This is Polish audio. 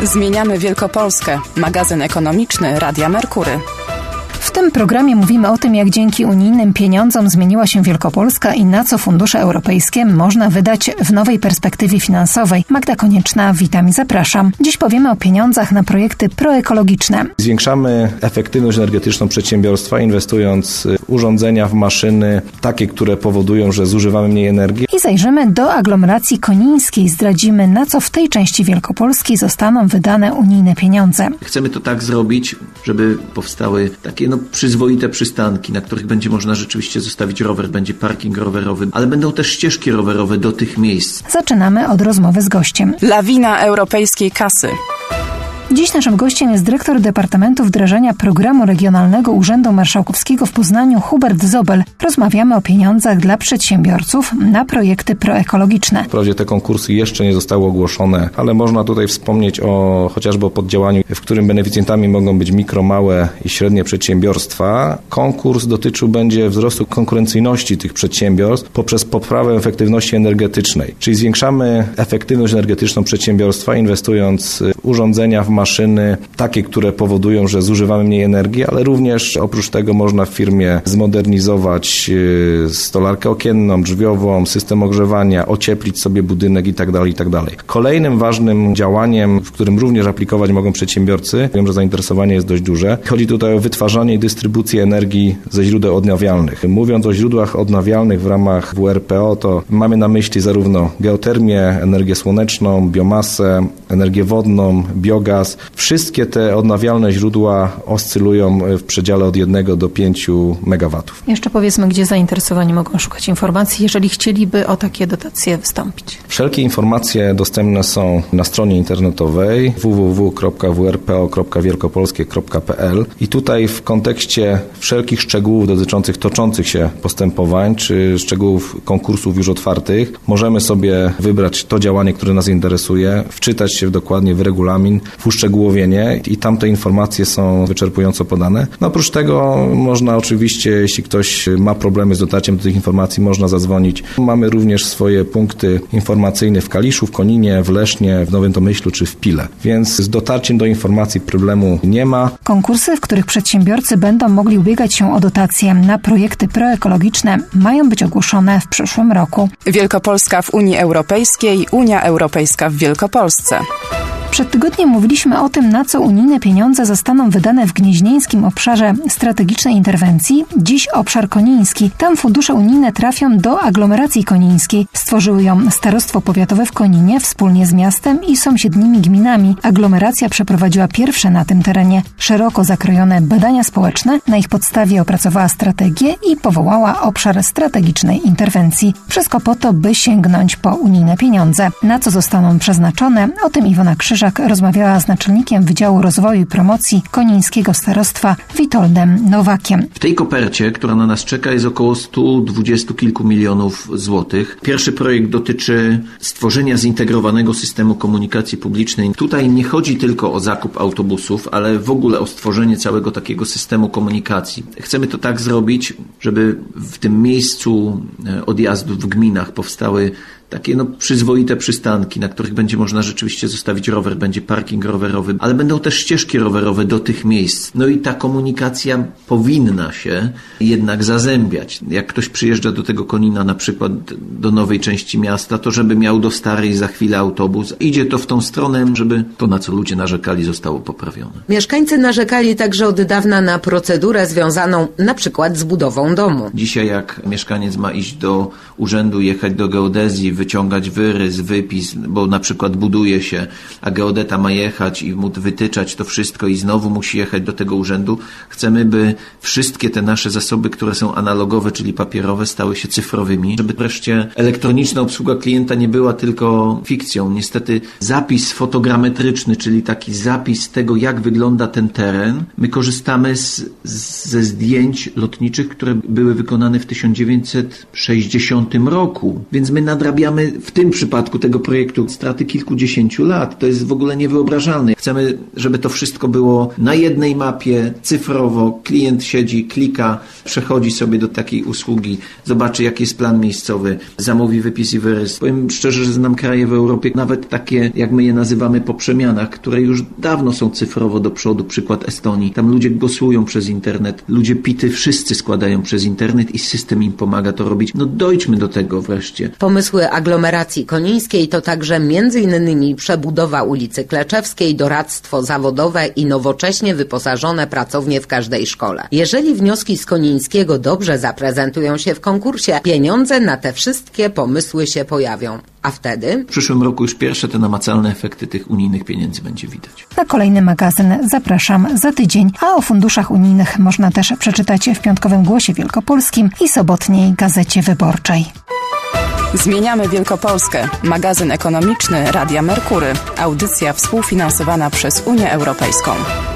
Zmieniamy Wielkopolskę. Magazyn ekonomiczny Radia Merkury. W tym programie mówimy o tym, jak dzięki unijnym pieniądzom zmieniła się Wielkopolska i na co fundusze europejskie można wydać w nowej perspektywie finansowej. Magda Konieczna, witam i zapraszam. Dziś powiemy o pieniądzach na projekty proekologiczne. Zwiększamy efektywność energetyczną przedsiębiorstwa, inwestując w urządzenia, w maszyny, takie, które powodują, że zużywamy mniej energii. I zajrzymy do aglomeracji konińskiej. Zdradzimy, na co w tej części Wielkopolski zostaną wydane unijne pieniądze. Chcemy to tak zrobić, żeby powstały takie przyzwoite przystanki, na których będzie można rzeczywiście zostawić rower, będzie parking rowerowy, ale będą też ścieżki rowerowe do tych miejsc. Zaczynamy od rozmowy z gościem. Lawina europejskiej kasy. Dziś naszym gościem jest dyrektor Departamentu Wdrażania Programu Regionalnego Urzędu Marszałkowskiego w Poznaniu Hubert Zobel. Rozmawiamy o pieniądzach dla przedsiębiorców na projekty proekologiczne. Wprawdzie te konkursy jeszcze nie zostały ogłoszone, ale można tutaj wspomnieć chociażby o poddziałaniu, w którym beneficjentami mogą być mikro, małe i średnie przedsiębiorstwa. Konkurs dotyczył będzie wzrostu konkurencyjności tych przedsiębiorstw poprzez poprawę efektywności energetycznej. Czyli zwiększamy efektywność energetyczną przedsiębiorstwa, inwestując w urządzenia, w maszyny, takie, które powodują, że zużywamy mniej energii, ale również oprócz tego można w firmie zmodernizować stolarkę okienną, drzwiową, system ogrzewania, ocieplić sobie budynek itd., itd. Kolejnym ważnym działaniem, w którym również aplikować mogą przedsiębiorcy, wiem, że zainteresowanie jest dość duże, chodzi tutaj o wytwarzanie i dystrybucję energii ze źródeł odnawialnych. Mówiąc o źródłach odnawialnych w ramach WRPO, to mamy na myśli zarówno geotermię, energię słoneczną, biomasę, energię wodną, biogaz. Wszystkie te odnawialne źródła oscylują w przedziale od 1 do 5 MW. Jeszcze powiedzmy, gdzie zainteresowani mogą szukać informacji, jeżeli chcieliby o takie dotacje wystąpić. Wszelkie informacje dostępne są na stronie internetowej www.wrpo.wielkopolskie.pl i tutaj w kontekście wszelkich szczegółów dotyczących toczących się postępowań czy szczegółów konkursów już otwartych możemy sobie wybrać to działanie, które nas interesuje, wczytać się dokładnie w regulamin, w uszczegółowienie i tam te informacje są wyczerpująco podane. Oprócz tego można oczywiście, jeśli ktoś ma problemy z dotarciem do tych informacji, można zadzwonić. Mamy również swoje punkty informacyjne w Kaliszu, w Koninie, w Lesznie, w Nowym Tomyślu czy w Pile. Więc z dotarciem do informacji problemu nie ma. Konkursy, w których przedsiębiorcy będą mogli ubiegać się o dotacje na projekty proekologiczne, mają być ogłoszone w przyszłym roku. Wielkopolska w Unii Europejskiej, Unia Europejska w Wielkopolsce. Przed tygodniem mówiliśmy o tym, na co unijne pieniądze zostaną wydane w gnieźnieńskim obszarze strategicznej interwencji, dziś obszar koniński. Tam fundusze unijne trafią do aglomeracji konińskiej. Stworzyły ją Starostwo Powiatowe w Koninie wspólnie z miastem i sąsiednimi gminami. Aglomeracja przeprowadziła pierwsze na tym terenie szeroko zakrojone badania społeczne. Na ich podstawie opracowała strategię i powołała obszar strategicznej interwencji. Wszystko po to, by sięgnąć po unijne pieniądze. Na co zostaną przeznaczone? O tym Iwona Krzyżak rozmawiała z naczelnikiem Wydziału Rozwoju i Promocji Konińskiego Starostwa Witoldem Nowakiem. W tej kopercie, która na nas czeka, jest około 120 kilku milionów złotych. Pierwszy projekt dotyczy stworzenia zintegrowanego systemu komunikacji publicznej. Tutaj nie chodzi tylko o zakup autobusów, ale w ogóle o stworzenie całego takiego systemu komunikacji. Chcemy to tak zrobić, żeby w tym miejscu odjazdów w gminach powstały takie przyzwoite przystanki, na których będzie można rzeczywiście zostawić rower, będzie parking rowerowy, ale będą też ścieżki rowerowe do tych miejsc. I ta komunikacja powinna się jednak zazębiać. Jak ktoś przyjeżdża do tego Konina, na przykład do nowej części miasta, to żeby miał do starej za chwilę autobus. Idzie to w tą stronę, żeby to, na co ludzie narzekali, zostało poprawione. Mieszkańcy narzekali także od dawna na procedurę związaną na przykład z budową domu. Dzisiaj jak mieszkaniec ma iść do urzędu, jechać do geodezji, wyciągać wyrys, wypis, bo na przykład buduje się, a geodeta ma jechać i mu wytyczać to wszystko i znowu musi jechać do tego urzędu. Chcemy, by wszystkie te nasze zasoby, które są analogowe, czyli papierowe, stały się cyfrowymi, żeby wreszcie elektroniczna obsługa klienta nie była tylko fikcją. Niestety zapis fotogrametryczny, czyli taki zapis tego, jak wygląda ten teren, my korzystamy ze zdjęć lotniczych, które były wykonane w 1960 roku, więc my nadrabiamy stawiamy w tym przypadku tego projektu straty kilkudziesięciu lat. To jest w ogóle niewyobrażalne. Chcemy, żeby to wszystko było na jednej mapie, cyfrowo. Klient siedzi, klika, przechodzi sobie do takiej usługi, zobaczy jaki jest plan miejscowy, zamówi wypis i wyrys. Powiem szczerze, że znam kraje w Europie, nawet takie, jak my je nazywamy, po przemianach, które już dawno są cyfrowo do przodu. Przykład Estonii. Tam ludzie głosują przez internet, ludzie PIT-y wszyscy składają przez internet i system im pomaga to robić. No dojdźmy do tego wreszcie. Pomysły aglomeracji konińskiej to także m.in. przebudowa ulicy Kleczewskiej, doradztwo zawodowe i nowocześnie wyposażone pracownie w każdej szkole. Jeżeli wnioski z Konińskiego dobrze zaprezentują się w konkursie, pieniądze na te wszystkie pomysły się pojawią. A wtedy? W przyszłym roku już pierwsze te namacalne efekty tych unijnych pieniędzy będzie widać. Na kolejny magazyn zapraszam za tydzień, a o funduszach unijnych można też przeczytać w Piątkowym Głosie Wielkopolskim i sobotniej Gazecie Wyborczej. Zmieniamy Wielkopolskę. Magazyn ekonomiczny Radia Merkury. Audycja współfinansowana przez Unię Europejską.